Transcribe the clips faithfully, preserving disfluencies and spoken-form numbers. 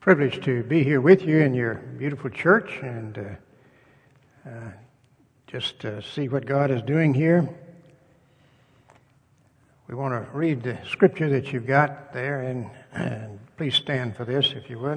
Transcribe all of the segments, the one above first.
Privileged to be here with you in your beautiful church and uh, uh, just uh, see what God is doing here. We want to read the scripture that you've got there, and, and please stand for this if you would.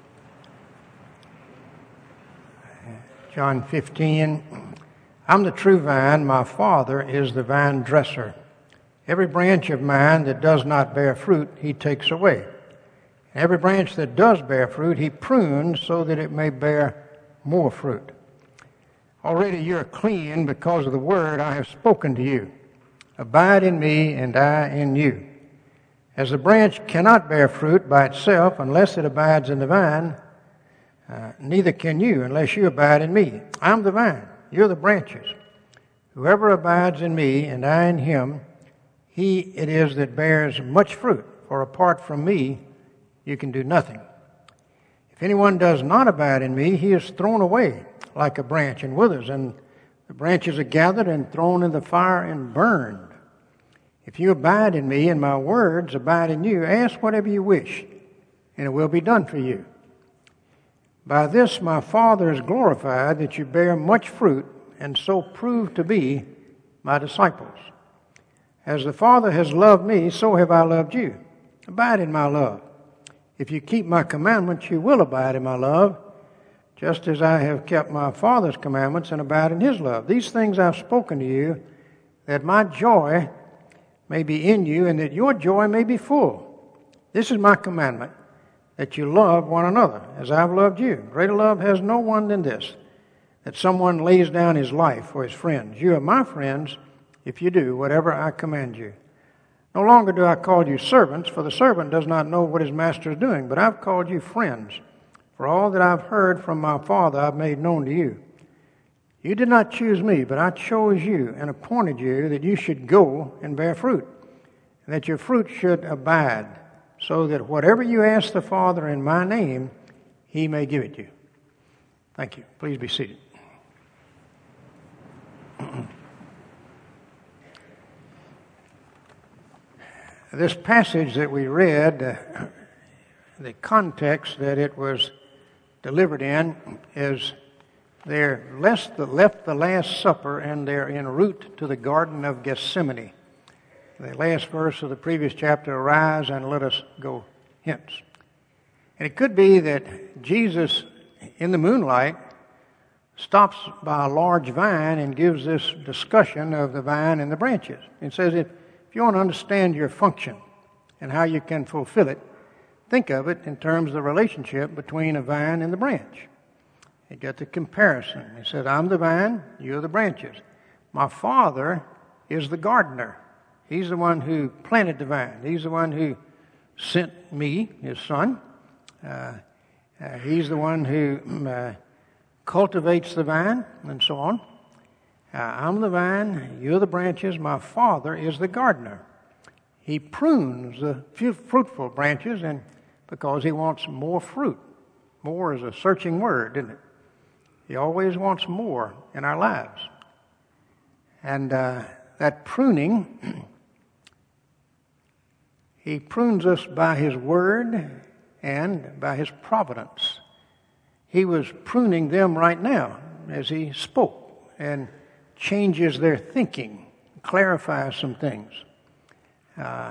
John fifteen, I'm the true vine, my Father is the vine dresser. Every branch of mine that does not bear fruit, he takes away. Every branch that does bear fruit, he prunes so that it may bear more fruit. Already you're clean because of the word I have spoken to you. Abide in me and I in you. As the branch cannot bear fruit by itself unless it abides in the vine, uh, neither can you unless you abide in me. I'm the vine, you're the branches. Whoever abides in me and I in him, he it is that bears much fruit, for apart from me, you can do nothing. If anyone does not abide in me, he is thrown away like a branch and withers, and the branches are gathered and thrown in the fire and burned. If you abide in me and my words abide in you, ask whatever you wish, and it will be done for you. By this my Father is glorified, that you bear much fruit, and so prove to be my disciples. As the Father has loved me, so have I loved you. Abide in my love. If you keep my commandments, you will abide in my love, just as I have kept my Father's commandments and abide in his love. These things I've spoken to you, that my joy may be in you, and that your joy may be full. This is my commandment, that you love one another, as I've loved you. Greater love has no one than this, that someone lays down his life for his friends. You are my friends if you do whatever I command you. No longer do I call you servants, for the servant does not know what his master is doing, but I've called you friends. For all that I've heard from my Father I've made known to you. You did not choose me, but I chose you and appointed you that you should go and bear fruit, and that your fruit should abide, so that whatever you ask the Father in my name, he may give it you. Thank you. Please be seated. This passage that we read, uh, the context that it was delivered in is they're left the, left the Last Supper and they're en route to the Garden of Gethsemane. The last verse of the previous chapter, arise and let us go hence. And it could be that Jesus, in the moonlight, stops by a large vine and gives this discussion of the vine and the branches. It says if If you want to understand your function and how you can fulfill it, think of it in terms of the relationship between a vine and the branch. You get the comparison. He said, I'm the vine, you're the branches. My Father is the gardener. He's the one who planted the vine. He's the one who sent me, his son. Uh, uh, he's the one who uh, cultivates the vine and so on. Uh, I'm the vine, you're the branches, my Father is the gardener. He prunes the fruitful branches and because he wants more fruit. More is a searching word, isn't it? He always wants more in our lives. And uh, that pruning, he prunes us by his word and by his providence. He was pruning them right now as he spoke and changes their thinking, clarifies some things. Uh,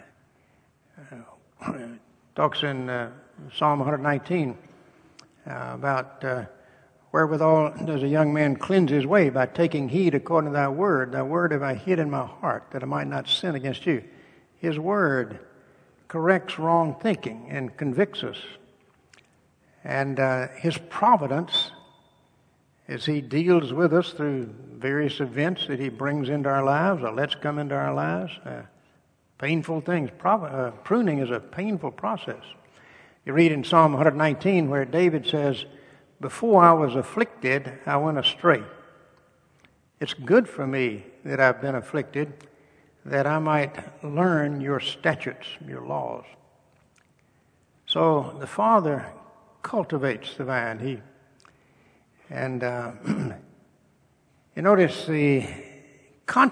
uh, talks in uh, Psalm one nineteen uh, about uh, wherewithal does a young man cleanse his way by taking heed according to thy word. Thy word have I hid in my heart that I might not sin against you. His word corrects wrong thinking and convicts us. And uh, his providence, as he deals with us through various events that he brings into our lives or lets come into our lives, uh, painful things. Pro- uh, pruning is a painful process. You read in Psalm one nineteen where David says, before I was afflicted, I went astray. It's good for me that I've been afflicted, that I might learn your statutes, your laws. So the Father cultivates the vine. He And uh, you notice the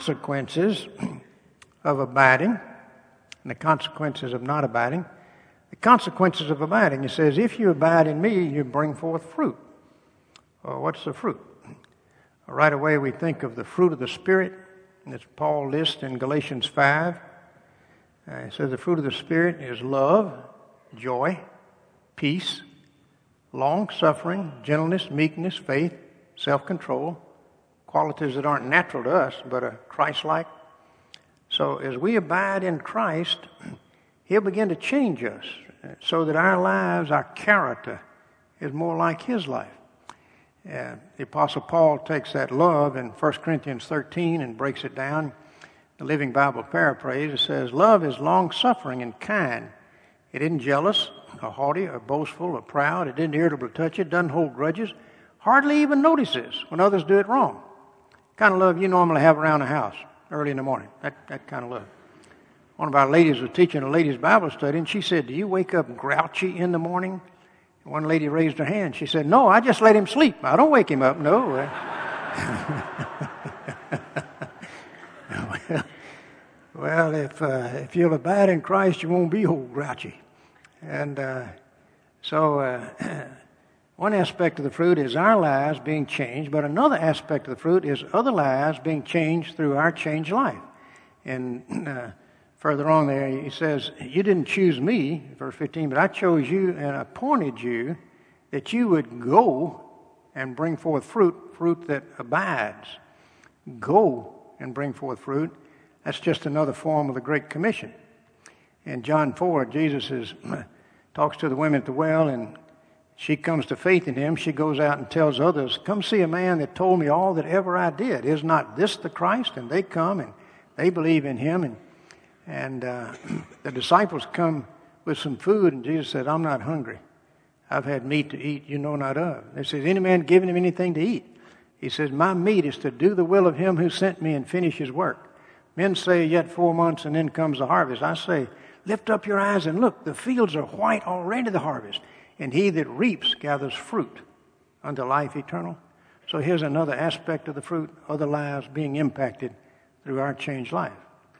consequences of abiding and the consequences of not abiding. The consequences of abiding. It says, if you abide in me, you bring forth fruit. Well, what's the fruit? Right away we think of the fruit of the Spirit, as Paul lists in Galatians five. Uh, it says the fruit of the Spirit is love, joy, peace, long-suffering, gentleness, meekness, faith, self-control, qualities that aren't natural to us but are Christ-like. So as we abide in Christ, He'll begin to change us so that our lives, our character, is more like His life. Uh, the Apostle Paul takes that love in First Corinthians thirteen and breaks it down. The Living Bible paraphrase, it says, love is long-suffering and kind. It isn't jealous or haughty or boastful or proud. It isn't irritable to touch it, doesn't hold grudges, hardly even notices when others do it wrong. Kind of love you normally have around the house early in the morning. That, that kind of love. One of our ladies was teaching a ladies' Bible study, and she said, do you wake up grouchy in the morning? One lady raised her hand. She said, no, I just let him sleep. I don't wake him up, no. well, well, if, uh, if you'll abide in Christ, you won't be old grouchy. And uh, so uh, one aspect of the fruit is our lives being changed, but another aspect of the fruit is other lives being changed through our changed life. And uh, further on there, he says, you didn't choose me, verse fifteen, but I chose you and appointed you that you would go and bring forth fruit, fruit that abides. Go and bring forth fruit. That's just another form of the Great Commission. In John four, Jesus is, talks to the women at the well, and she comes to faith in Him. She goes out and tells others, come see a man that told me all that ever I did. Is not this the Christ? And they come and they believe in Him. And And uh, the disciples come with some food, and Jesus said, I'm not hungry. I've had meat to eat you know not of. They says, any man giving him anything to eat? He says, my meat is to do the will of Him who sent me and finish His work. Men say, yet four months and then comes the harvest. I say, lift up your eyes and look, the fields are white already the harvest. And he that reaps gathers fruit unto life eternal. So here's another aspect of the fruit, other lives being impacted through our changed life.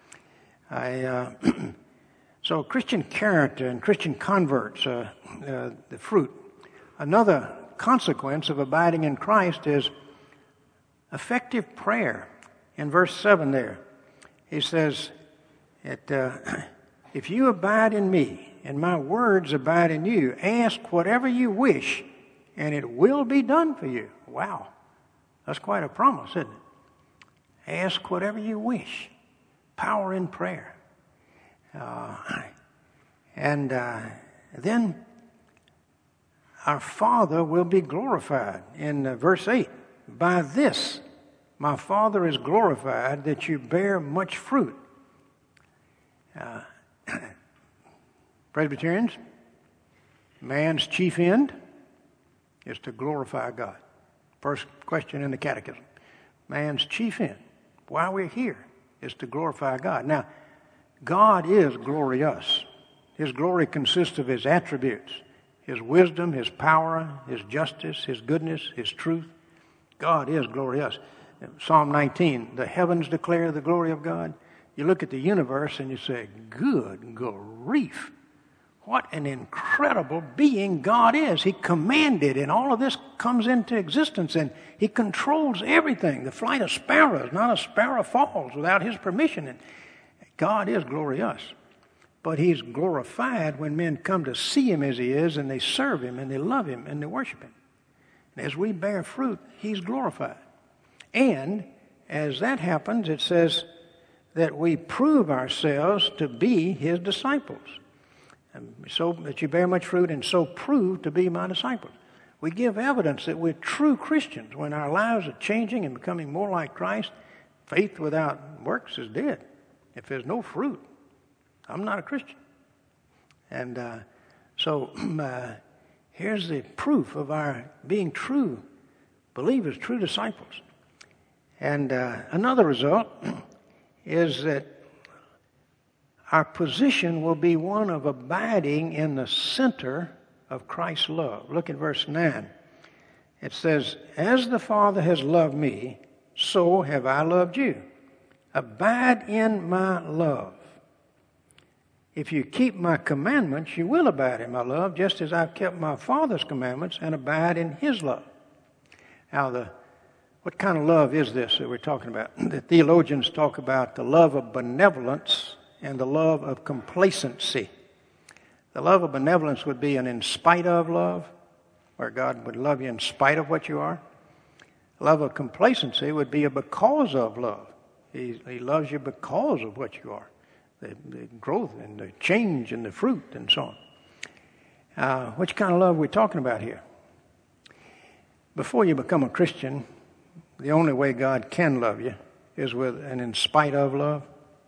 I, uh, so Christian character and Christian converts, uh, uh, the fruit. Another consequence of abiding in Christ is effective prayer. In verse seven there, he says, that, uh, if you abide in me and my words abide in you, ask whatever you wish and it will be done for you. Wow, that's quite a promise, isn't it? Ask whatever you wish. Power in prayer. Uh, and uh, then our Father will be glorified. In uh, verse eight, by this my Father is glorified, that you bear much fruit. Uh, Presbyterians, man's chief end is to glorify God. First question in the catechism. Man's chief end, why we're here, is to glorify God. Now, God is glorious. His glory consists of His attributes, His wisdom, His power, His justice, His goodness, His truth. God is glorious. Psalm nineteen, the heavens declare the glory of God. You look at the universe and you say, good grief. What an incredible being God is. He commanded, and all of this comes into existence, and He controls everything. The flight of sparrows, not a sparrow falls without His permission. And God is glorious. But He's glorified when men come to see Him as He is, and they serve Him, and they love Him, and they worship Him. And as we bear fruit, He's glorified. And as that happens, it says that we prove ourselves to be His disciples. And so that you bear much fruit, and so prove to be my disciples. We give evidence that we're true Christians when our lives are changing and becoming more like Christ. Faith without works is dead. If there's no fruit, I'm not a Christian. And uh, so uh, here's the proof of our being true believers, true disciples. And uh, another result is that our position will be one of abiding in the center of Christ's love. Look at verse nine. It says, as the Father has loved me, so have I loved you. Abide in my love. If you keep my commandments, you will abide in my love, just as I've kept my Father's commandments and abide in his love. Now, the what kind of love is this that we're talking about? The theologians talk about the love of benevolence and the love of complacency. The love of benevolence would be an in spite of love, where God would love you in spite of what you are. Love of complacency would be a because of love. He, he loves you because of what you are, the, the growth and the change and the fruit and so on. Uh, which kind of love are we talking about here? Before you become a Christian, the only way God can love you is with an in spite of love.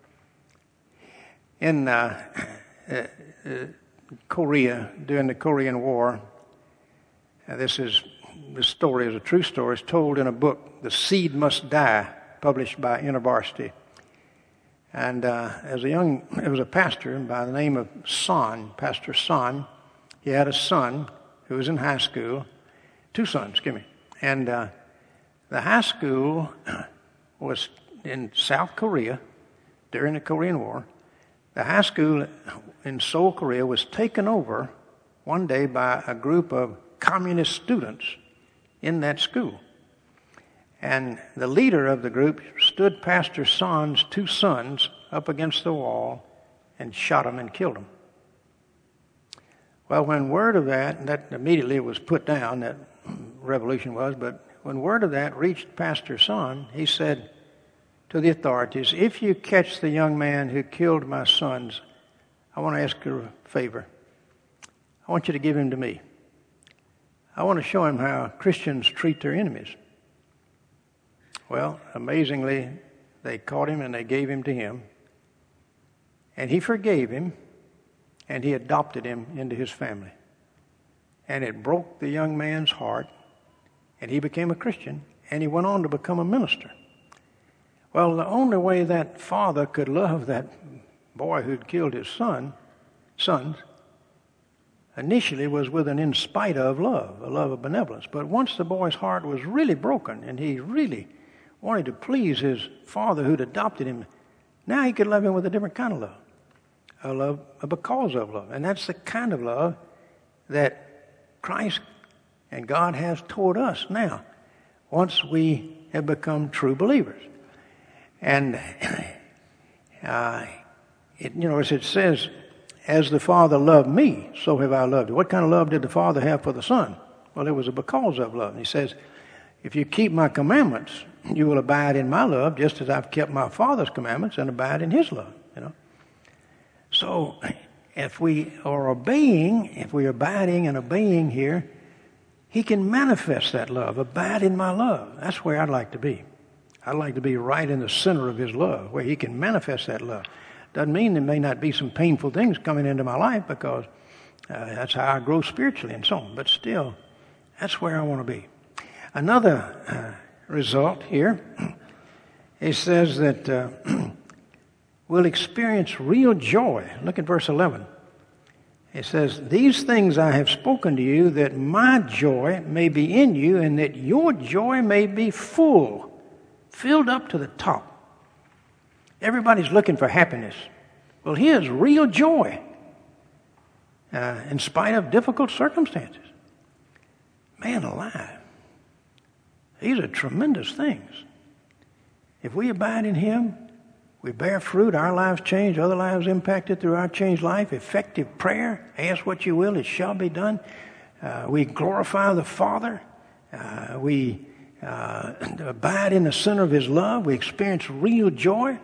In uh, uh, uh, Korea, during the Korean War, uh, this is the story is a true story. It's told in a book, The Seed Must Die, published by InterVarsity. And uh, as a young, it was a pastor by the name of Son, Pastor Son. He had a son who was in high school, two sons, excuse me. And uh, the high school was in South Korea during the Korean War. The high school in Seoul, Korea was taken over one day by a group of communist students in that school. And the leader of the group stood Pastor Son's two sons up against the wall and shot them and killed them. Well, when word of that, that immediately was put down, that revolution was, but when word of that reached Pastor Son, he said to the authorities, if you catch the young man who killed my sons, I want to ask you a favor. I want you to give him to me. I want to show him how Christians treat their enemies. Well, amazingly, they caught him and they gave him to him. And he forgave him, and he adopted him into his family. And it broke the young man's heart, and he became a Christian, and he went on to become a minister. Well, the only way that father could love that boy who'd killed his son, sons, initially was with an in spite of love, a love of benevolence. But once the boy's heart was really broken and he really wanted to please his father who'd adopted him, now he could love him with a different kind of love, a love, a because of love. And that's the kind of love that Christ and God has toward us now, once we have become true believers. And, uh, it, you know, as it says, as the Father loved me, so have I loved you. What kind of love did the Father have for the Son? Well, it was a because of love. And he says, if you keep my commandments, you will abide in my love, just as I've kept my Father's commandments and abide in his love, you know. So if we are obeying, if we are abiding and obeying here, he can manifest that love. Abide in my love. That's where I'd like to be. I'd like to be right in the center of his love, where he can manifest that love. Doesn't mean there may not be some painful things coming into my life, because uh, that's how I grow spiritually and so on. But still, that's where I want to be. Another uh, result here, it says that uh, we'll experience real joy. Look at verse eleven. It says, these things I have spoken to you, that my joy may be in you, and that your joy may be full, filled up to the top. Everybody's looking for happiness. Well, here's real joy uh, in spite of difficult circumstances. Man alive. These are tremendous things. If we abide in him, we bear fruit, our lives change, other lives impacted through our changed life. Effective prayer, ask what you will, it shall be done. Uh, we glorify the Father. Uh, we uh, abide in the center of his love. We experience real joy.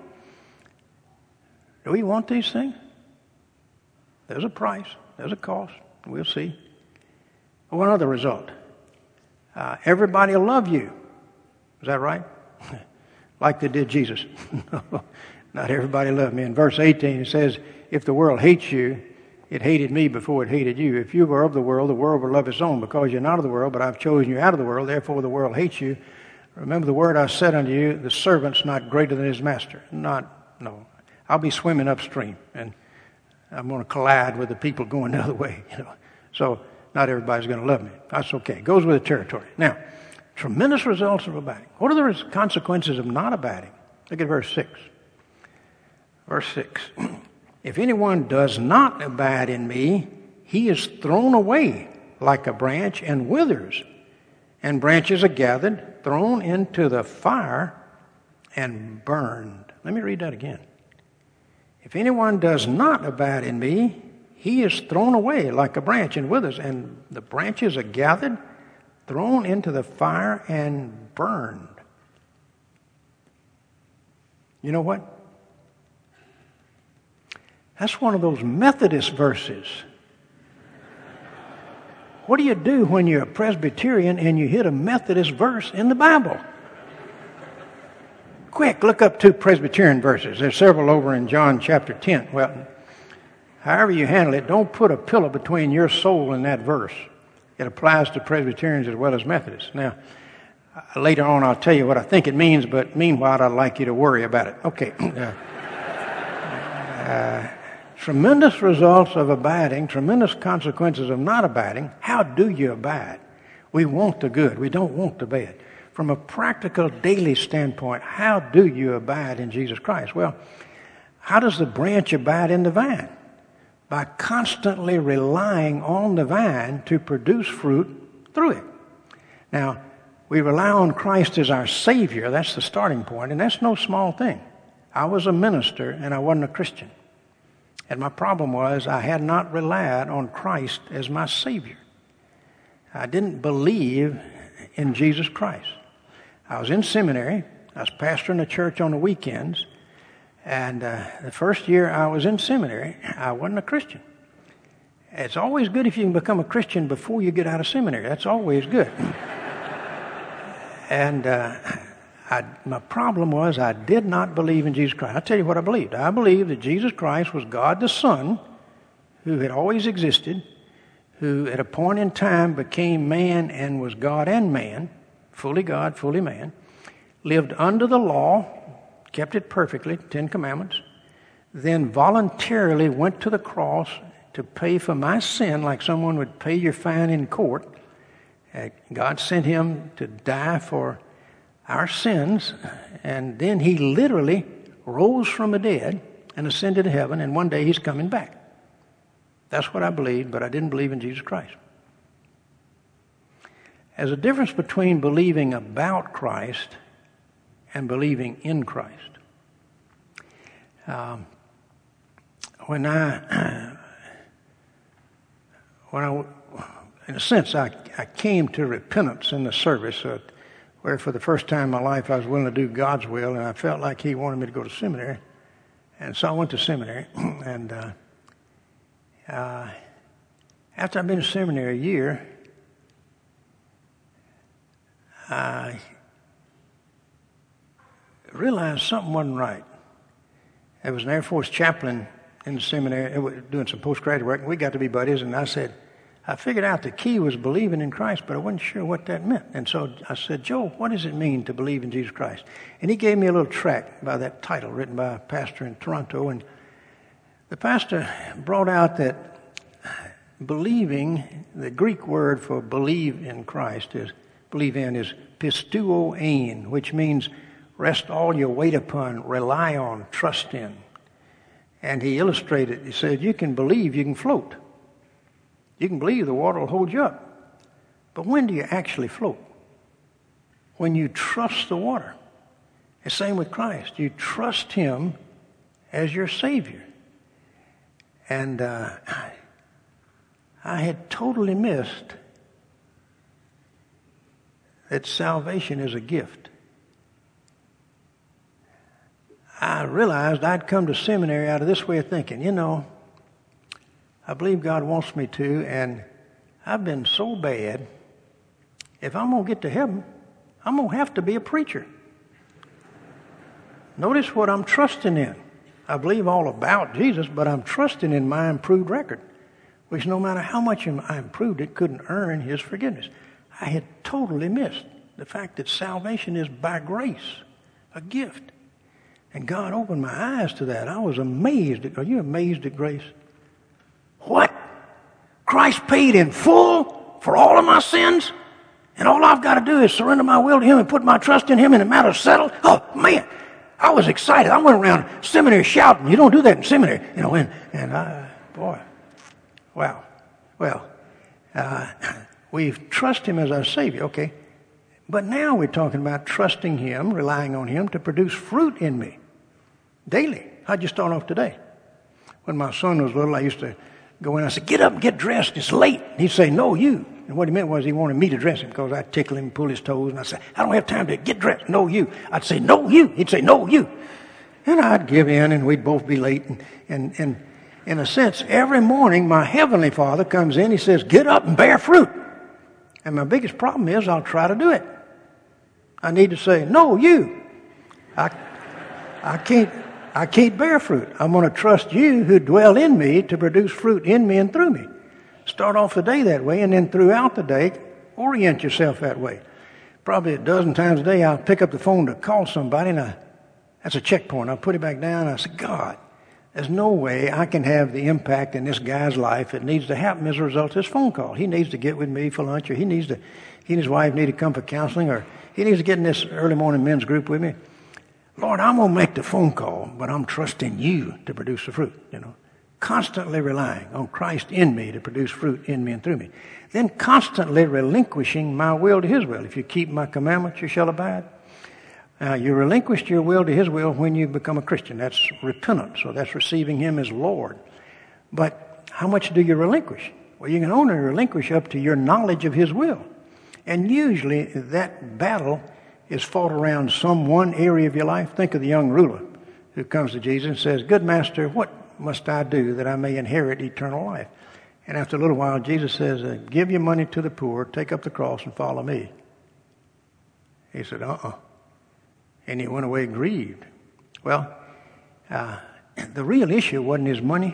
Do we want these things? There's a price. There's a cost. We'll see. One other result. Uh, everybody will love you. Is that right? Like they did Jesus. Not everybody loved me. In verse eighteen, it says, if the world hates you, it hated me before it hated you. If you were of the world, the world would love its own. Because you're not of the world, but I've chosen you out of the world, therefore the world hates you. Remember the word I said unto you, the servant's not greater than his master. Not, no. I'll be swimming upstream, and I'm going to collide with the people going the other way, you know. So not everybody's going to love me. That's okay. It goes with the territory. Now, tremendous results of abiding. What are the consequences of not abiding? Look at verse six. Verse six. If anyone does not abide in me, he is thrown away like a branch and withers. And branches are gathered, thrown into the fire, and burned. Let me read that again. If anyone does not abide in me, he is thrown away like a branch and withers. And the branches are gathered, thrown into the fire, and burned. You know what? That's one of those Methodist verses. What do you do when you're a Presbyterian and you hit a Methodist verse in the Bible? Quick, look up two Presbyterian verses. There's several over in John chapter ten. Well, however you handle it, don't put a pillow between your soul and that verse. It applies to Presbyterians as well as Methodists. Now, later on I'll tell you what I think it means, but meanwhile I'd like you to worry about it. Okay. Uh, uh, tremendous results of abiding, tremendous consequences of not abiding. How do you abide? We want the good. We don't want the bad. From a practical daily standpoint, how do you abide in Jesus Christ? Well, how does the branch abide in the vine? By constantly relying on the vine to produce fruit through it. Now, we rely on Christ as our Savior. That's the starting point, and that's no small thing. I was a minister, and I wasn't a Christian. And my problem was I had not relied on Christ as my Savior. I didn't believe in Jesus Christ. I was in seminary. I was pastoring a church on the weekends. And uh, the first year I was in seminary, I wasn't a Christian. It's always good if you can become a Christian before you get out of seminary. That's always good. and uh, I, my problem was I did not believe in Jesus Christ. I'll tell you what I believed. I believed that Jesus Christ was God the Son, who had always existed, who at a point in time became man and was God and man, fully God, fully man, lived under the law, kept it perfectly, Ten Commandments, then voluntarily went to the cross to pay for my sin like someone would pay your fine in court. Uh, God sent him to die for our sins, and then he literally rose from the dead and ascended to heaven, and one day he's coming back. That's what I believed, but I didn't believe in Jesus Christ. There's a difference between believing about Christ and believing in Christ. Um, when I, when I, in a sense, I, I came to repentance in the service, uh, where for the first time in my life I was willing to do God's will, and I felt like He wanted me to go to seminary, and so I went to seminary. and uh, uh, after I'd been in seminary a year, I realized something wasn't right. There was an Air Force chaplain in the seminary doing some postgraduate work, and we got to be buddies, and I said, I figured out the key was believing in Christ, but I wasn't sure what that meant. And so I said, Joe, what does it mean to believe in Jesus Christ? And he gave me a little tract by that title written by a pastor in Toronto, and the pastor brought out that believing, the Greek word for believe in Christ is, believe in is pisteuo ein, which means rest all your weight upon, rely on, trust in. And he illustrated, he said, you can believe, you can float. You can believe the water will hold you up. But when do you actually float? When you trust the water. The same with Christ. You trust Him as your Savior. And uh, I had totally missed that salvation is a gift. I realized I'd come to seminary out of this way of thinking. You know, I believe God wants me to, and I've been so bad, if I'm going to get to heaven, I'm going to have to be a preacher. Notice what I'm trusting in. I believe all about Jesus, but I'm trusting in my improved record, which no matter how much I improved, it couldn't earn His forgiveness. I had totally missed the fact that salvation is by grace, a gift. And God opened my eyes to that. I was amazed. Are you amazed at grace? What? Christ paid in full for all of my sins? And all I've got to do is surrender my will to Him and put my trust in Him and the matter's settled? Oh, man. I was excited. I went around seminary shouting. You don't do that in seminary. You know, and, and I, boy, wow. Well, uh, we trust him as our Savior, okay. But now we're talking about trusting him, relying on him to produce fruit in me daily. How'd you start off today? When my son was little, I used to go in and I said, get up and get dressed. It's late. He'd say, no, you. And what he meant was he wanted me to dress him because I'd tickle him and pull his toes. And I'd say, I don't have time to get dressed. No, you. I'd say, no, you. He'd say, no, you. And I'd give in and we'd both be late. And, and, and in a sense, every morning my Heavenly Father comes in. He says, get up and bear fruit. And my biggest problem is I'll try to do it. I need to say, no, you. I, I can't. I can't bear fruit. I'm going to trust you who dwell in me to produce fruit in me and through me. Start off the day that way, and then throughout the day, orient yourself that way. Probably a dozen times a day, I'll pick up the phone to call somebody, and I, that's a checkpoint. I'll put it back down, and I say, God, there's no way I can have the impact in this guy's life. It needs to happen as a result of this phone call. He needs to get with me for lunch, or he needs to, he and his wife need to come for counseling, or he needs to get in this early morning men's group with me. Lord, I'm going to make the phone call, but I'm trusting you to produce the fruit, you know. Constantly relying on Christ in me to produce fruit in me and through me. Then constantly relinquishing my will to his will. If you keep my commandments, you shall abide. Uh, you relinquished your will to his will when you become a Christian. That's repentance, so that's receiving him as Lord. But how much do you relinquish? Well, you can only relinquish up to your knowledge of his will. And usually that battle is fought around some one area of your life. Think of the young ruler who comes to Jesus and says, good master, what must I do that I may inherit eternal life? And after a little while, Jesus says, uh, give your money to the poor, take up the cross, and follow me. He said, uh-uh. And he went away grieved. Well, uh, the real issue wasn't his money.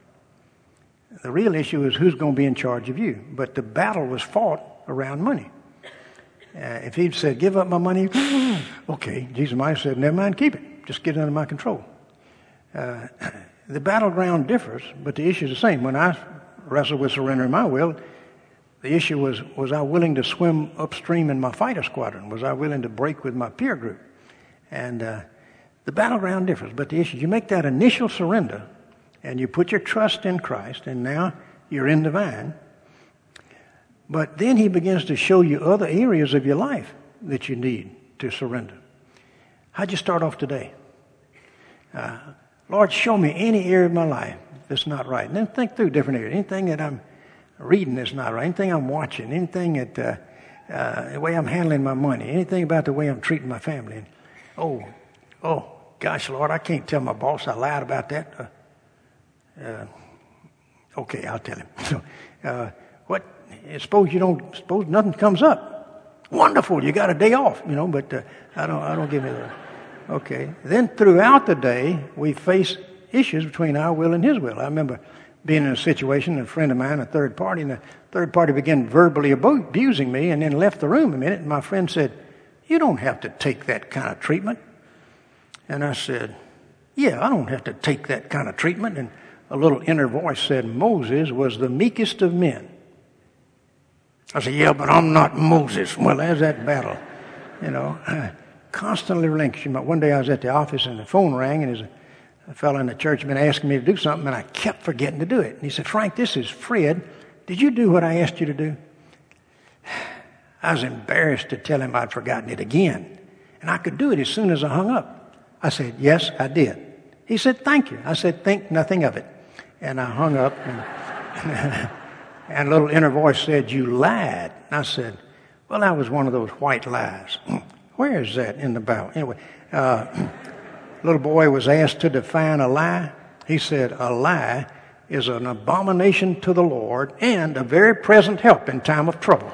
The real issue is who's going to be in charge of you. But the battle was fought around money. Uh, if he'd said, give up my money, okay, Jesus might have said, never mind, keep it. Just get it under my control. Uh, the battleground differs, but the issue is the same. When I wrestled with surrendering my will, the issue was, was I willing to swim upstream in my fighter squadron? Was I willing to break with my peer group? And uh, the battleground differs, but the issue, you make that initial surrender, and you put your trust in Christ, and now you're in the vine. But then he begins to show you other areas of your life that you need to surrender. How'd you start off today? Uh, Lord, show me any area of my life that's not right. And then think through different areas. Anything that I'm reading that's not right. Anything I'm watching. Anything that, uh, uh, the way I'm handling my money. Anything about the way I'm treating my family. And, oh, oh, gosh, Lord, I can't tell my boss I lied about that. Uh, uh, okay, I'll tell him. So, uh, what? Suppose you don't. Suppose nothing comes up. Wonderful, you got a day off, you know. But uh, I don't. I don't give me that. Okay. Then throughout the day, we face issues between our will and his will. I remember being in a situation, a friend of mine, a third party, and the third party began verbally abusing me, and then left the room a minute. And my friend said, "You don't have to take that kind of treatment." And I said, "Yeah, I don't have to take that kind of treatment." And a little inner voice said, "Moses was the meekest of men." I said, yeah, but I'm not Moses. Well, there's that battle, you know, constantly relinquishing. But one day I was at the office and the phone rang, and there's a, a fellow in the church had been asking me to do something, and I kept forgetting to do it. And he said, Frank, this is Fred. Did you do what I asked you to do? I was embarrassed to tell him I'd forgotten it again. And I could do it as soon as I hung up. I said, yes, I did. He said, thank you. I said, think nothing of it. And I hung up, and And a little inner voice said, you lied. And I said, well, that was one of those white lies. Where is that in the Bible? Anyway, uh, little boy was asked to define a lie. He said, a lie is an abomination to the Lord and a very present help in time of trouble.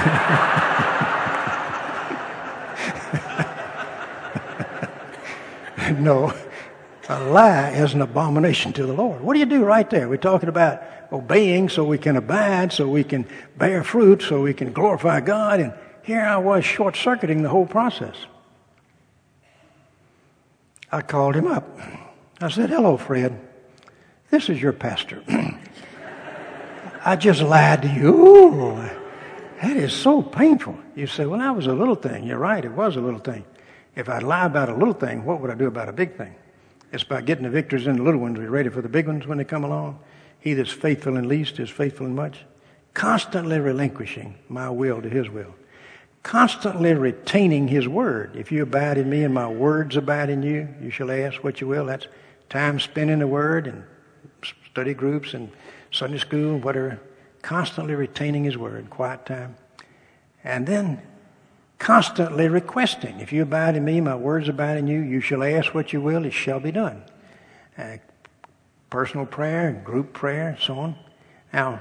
No, a lie is an abomination to the Lord. What do you do right there? We're talking about obeying so we can abide, so we can bear fruit, so we can glorify God. And here I was short-circuiting the whole process. I called him up. I said, hello, Fred. This is your pastor. I just lied to you. Ooh, that is so painful. You say, well, that was a little thing. You're right, it was a little thing. If I'd lie about a little thing, what would I do about a big thing? It's by getting the victories in the little ones. We're ready for the big ones when they come along. He that's faithful in least is faithful in much. Constantly relinquishing my will to his will. Constantly retaining his word. If you abide in me and my words abide in you, you shall ask what you will. That's time spent in the word and study groups and Sunday school, whatever. Constantly retaining his word, quiet time. And then constantly requesting. If you abide in me, my words abide in you, you shall ask what you will, it shall be done. Uh, personal prayer, group prayer, so on. Now,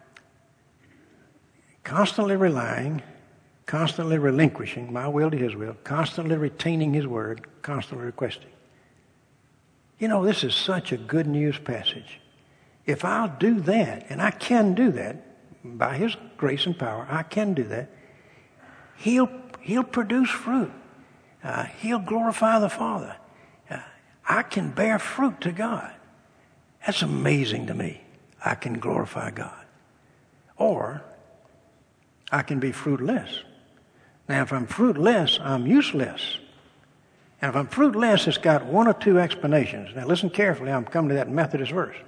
constantly relying, constantly relinquishing my will to his will, constantly retaining his word, constantly requesting. You know, this is such a good news passage. If I'll do that, and I can do that, by his grace and power, I can do that, he'll, he'll produce fruit. Uh, he'll glorify the Father. Uh, I can bear fruit to God. That's amazing to me. I can glorify God. Or I can be fruitless. Now, if I'm fruitless, I'm useless. And if I'm fruitless, it's got one or two explanations. Now, listen carefully. I'm coming to that Methodist verse.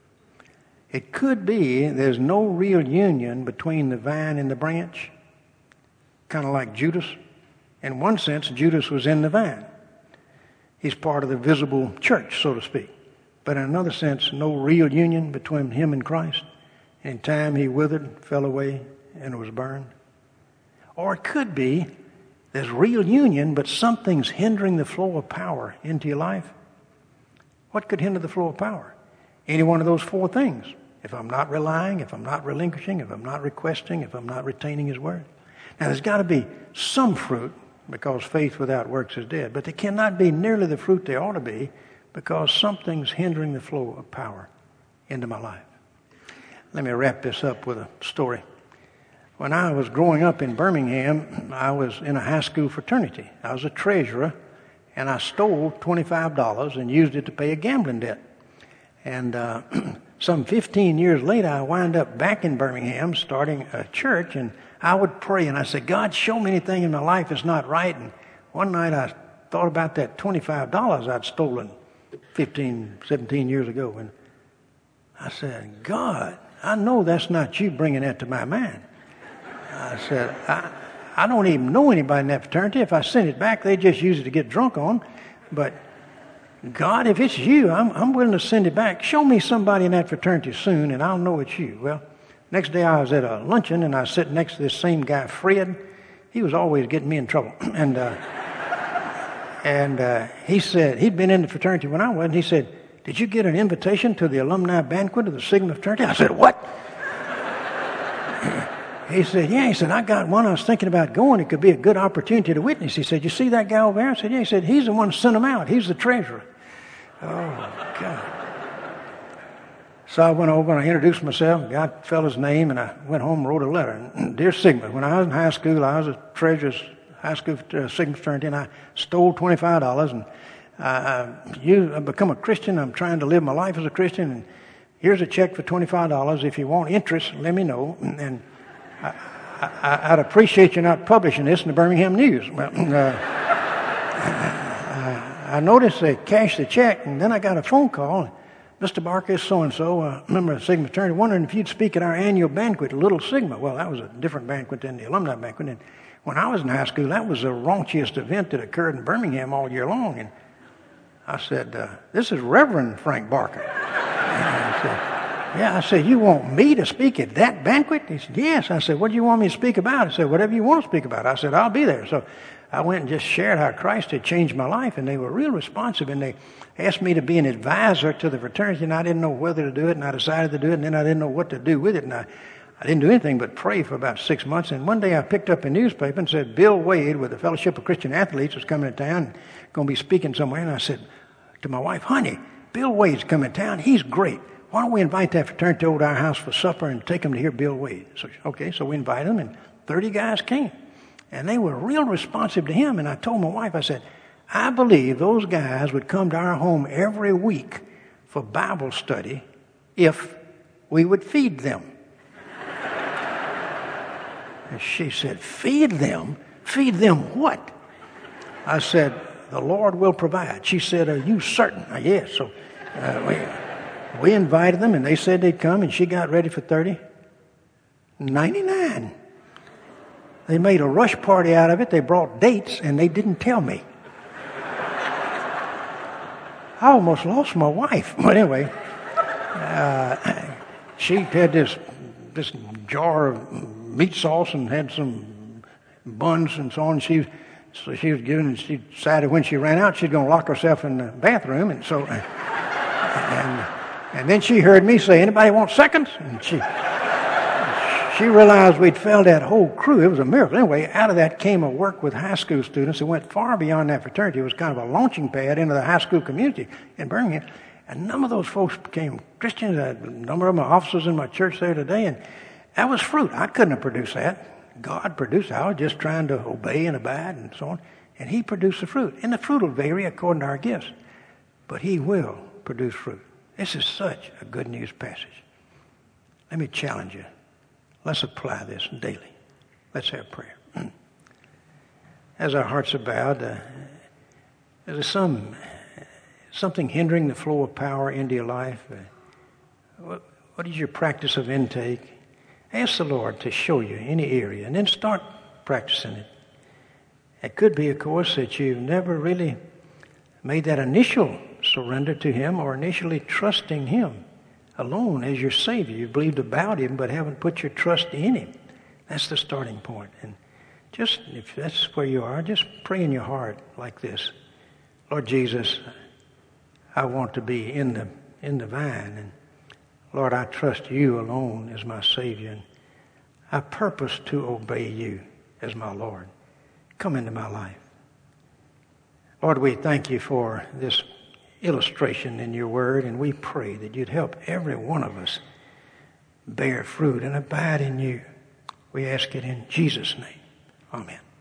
It could be there's no real union between the vine and the branch, kind of like Judas. In one sense, Judas was in the vine. He's part of the visible church, so to speak. But in another sense, no real union between him and Christ. In time, he withered, fell away, and was burned. Or it could be there's real union, but something's hindering the flow of power into your life. What could hinder the flow of power? Any one of those four things. If I'm not relying, if I'm not relinquishing, if I'm not requesting, if I'm not retaining his word. Now, there's got to be some fruit, because faith without works is dead. But there cannot be nearly the fruit there ought to be, because something's hindering the flow of power into my life. Let me wrap this up with a story. When I was growing up in Birmingham, I was in a high school fraternity. I was a treasurer, and I stole twenty-five dollars and used it to pay a gambling debt. And uh, some fifteen years later, I wound up back in Birmingham starting a church, and I would pray, and I said, God, show me anything in my life that's not right. And one night I thought about that twenty-five dollars I'd stolen fifteen, seventeen years ago, and I said, God, I know that's not you bringing that to my mind. I said, I, I don't even know anybody in that fraternity. If I send it back, they just use it to get drunk on. But God, if it's you, I'm, I'm willing to send it back. Show me somebody in that fraternity soon, and I'll know it's you. Well, next day I was at a luncheon, and I was sitting next to this same guy, Fred. He was always getting me in trouble. and uh, and uh, he said, he'd been in the fraternity when I was, and he said, did you get an invitation to the alumni banquet of the Sigma fraternity? I said, what? He said, yeah. He said, I got one. I was thinking about going. It could be a good opportunity to witness. He said, you see that guy over there? I said, yeah. He said, he's the one who sent him out. He's the treasurer. Oh, God. So I went over and I introduced myself, got the fellow's name, and I went home and wrote a letter. Dear Sigma, when I was in high school, I was a treasurer's high school uh, Sigma fraternity, and I stole twenty-five dollars. And uh, you I've become a Christian. I'm trying to live my life as a Christian. And here's a check for twenty-five dollars. If you want interest, let me know. And I, I, I'd appreciate you not publishing this in the Birmingham News. Well, uh, I noticed they cashed the check, and then I got a phone call. Mister Barker is so-and-so, a member of Sigma fraternity, wondering if you'd speak at our annual banquet, Little Sigma. Well, that was a different banquet than the alumni banquet. And when I was in high school, that was the raunchiest event that occurred in Birmingham all year long. And I said, uh, this is Reverend Frank Barker. And I said, yeah, I said, you want me to speak at that banquet? He said, yes. I said, what do you want me to speak about? I said, whatever you want to speak about. I said, I'll be there. So I went and just shared how Christ had changed my life, and they were real responsive, and they asked me to be an advisor to the fraternity, and I didn't know whether to do it, and I decided to do it, and then I didn't know what to do with it, and I, I didn't do anything but pray for about six months, and one day I picked up a newspaper and said, Bill Wade with the Fellowship of Christian Athletes was coming to town, going to be speaking somewhere, and I said to my wife, honey, Bill Wade's coming to town, he's great. Why don't we invite that fraternity over to our house for supper and take them to hear Bill Wade? So, okay, so we invited them, and thirty guys came. And they were real responsive to him. And I told my wife, I said, I believe those guys would come to our home every week for Bible study if we would feed them. And she said, feed them? Feed them what? I said, the Lord will provide. She said, are you certain? I, yes. So uh, we, we invited them, and they said they'd come, and she got ready for thirty. ninety-nine. They made a rush party out of it. They brought dates, and they didn't tell me. I almost lost my wife. But anyway, uh, she had this this jar of meat sauce and had some buns and so on. She, so she was giving, and she decided when she ran out, she's going to lock herself in the bathroom. And so, and, and then she heard me say, anybody want seconds? And she... She realized we'd failed that whole crew. It was a miracle. Anyway, out of that came a work with high school students. It went far beyond that fraternity. It was kind of a launching pad into the high school community in Birmingham. And a number of those folks became Christians. A number of them are officers in my church there today. And that was fruit. I couldn't have produced that. God produced it. I was just trying to obey and abide and so on. And He produced the fruit. And the fruit will vary according to our gifts. But He will produce fruit. This is such a good news passage. Let me challenge you. Let's apply this daily. Let's have prayer. As our hearts are bowed, uh, is there some, something hindering the flow of power into your life? Uh, what, what is your practice of intake? Ask the Lord to show you any area and then start practicing it. It could be, of course, that you've never really made that initial surrender to Him or initially trusting Him alone as your Savior. You believed about Him but haven't put your trust in Him. That's the starting point. And just, if that's where you are, just pray in your heart like this. Lord Jesus, I want to be in the in the vine. And Lord, I trust You alone as my Savior. And I purpose to obey You as my Lord. Come into my life. Lord, we thank You for this illustration in Your word, and we pray that You'd help every one of us bear fruit and abide in You. We ask it in Jesus' name. Amen.